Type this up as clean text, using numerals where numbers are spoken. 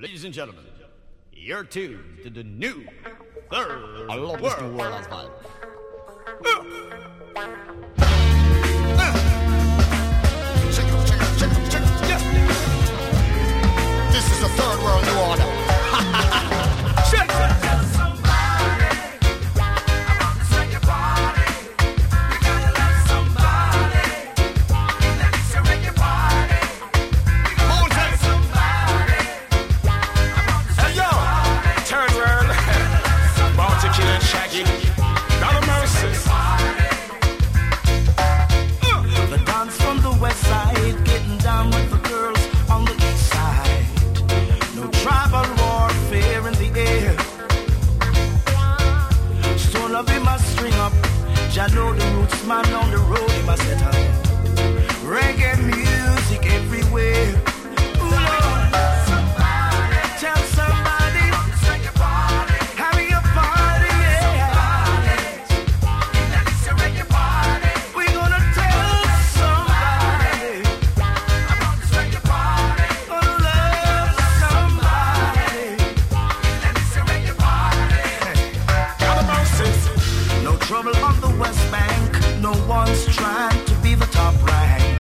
Ladies and gentlemen, you're tuned to the new Third I love this new world as well. This is the Third World New Order. I know the roots man on the road in my setup. Reggae music everywhere. Ooh, Lord. Tell somebody, having a party, yeah. We're gonna tell somebody, gonna love somebody. No trouble on the West Bank, no one's trying to be the top right.